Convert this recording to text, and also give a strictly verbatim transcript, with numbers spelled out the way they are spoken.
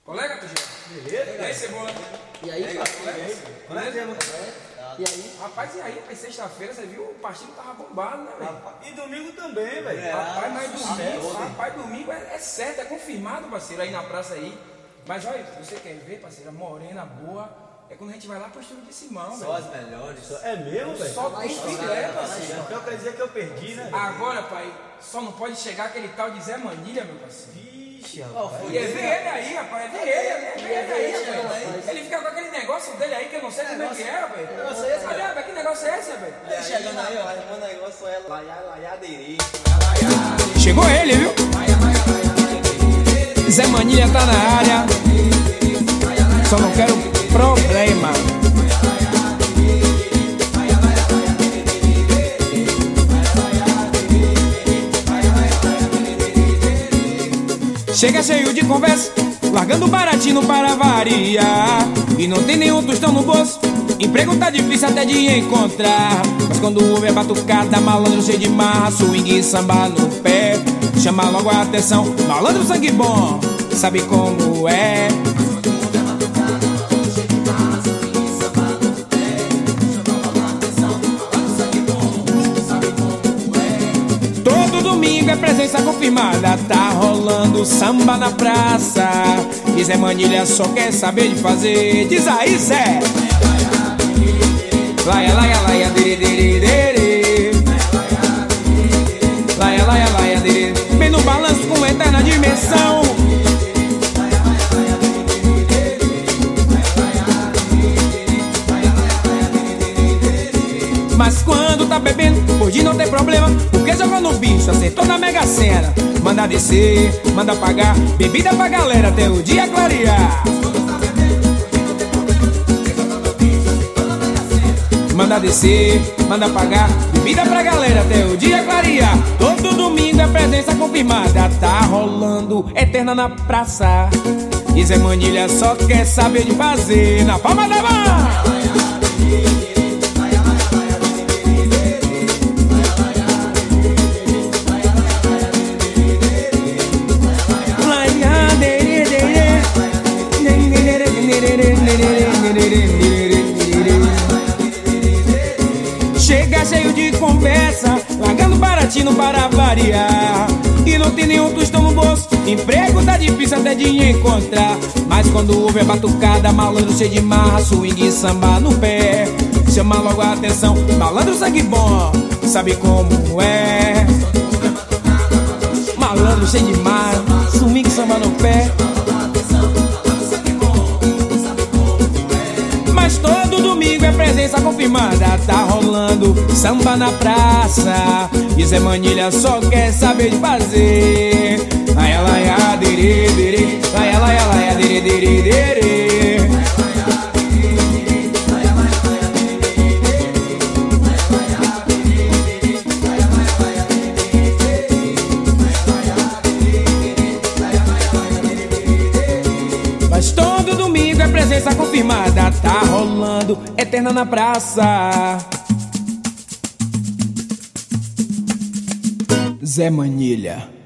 Colega, T G? Beleza? E aí, Cebola? E aí, e aí, colega? Beleza? E aí? Rapaz, e aí? Mas sexta-feira, você viu? O partido tava bombado, né, velho? E domingo também, velho. É, rapaz, mas domingo, rapaz, domingo é, é certo, é confirmado, parceiro, aí na praça aí. Mas olha, você quer ver, parceiro, a morena boa, é quando a gente vai lá pro estúdio de Simão, velho. Só as melhores. É mesmo, velho? Só tem filé, parceiro. Então quer dizer que eu perdi, né? Agora, pai, só não pode chegar aquele tal de Zé Manilha, meu parceiro. Vixe, rapaz. E é ver ele aí, rapaz, é ver ele, é ver ele aí, rapaz. Ele fica com aquele negócio dele aí que eu não sei como é que é, rapaz. Olha, mas que negócio é esse, rapaz? Ele chegando aí, ó, o negócio é laiá, laiadeiri. Chegou ele, viu? Zé Manilha tá na área. Só não quero problema. Chega cheio de conversa, largando baratinho para variar. E não tem nenhum tostão no bolso, emprego tá difícil até de encontrar. Mas quando ouve a batucada, malandro cheio de marra, swing e samba no pé, chama logo a atenção, malandro sangue bom, sabe como é. Todo domingo é presença confirmada, tá rolando samba na praça. E Zé Manilha só quer saber de fazer. Diz aí, Zé! Laia, laia, laia, dere, dere, dere. Laia, laia, laia, dere. Bem no balanço com eterna dimensão. Mas quando tá bebendo, hoje não tem problema, porque jogou no bicho, acertou na Mega Sena. Manda descer, manda pagar, bebida pra galera até o dia clarear. Manda descer, manda pagar, bebida pra galera até o dia clarear. Todo domingo é presença confirmada, tá rolando eterna na praça. E Zé Manilha só quer saber de fazer na palma da mão. Chega cheio de conversa, largando baratinho para variar. E não tem nenhum tostão no bolso, emprego tá difícil até de encontrar. Mas quando ouve a batucada, malandro cheio de marra, swing e samba no pé, chama logo a atenção, malandro sangue bom, sabe como é. Malandro cheio de marra, swing e samba no pé. Mas todo domingo é presença confirmada, tá rolando samba na praça. E Zé Manilha só quer saber de fazer. Laia, laia, dere, dere. Laia, laia, laia, dere, dere, dere. Mas todo domingo é presença confirmada, tá rolando eterna na praça. Zé Manilha.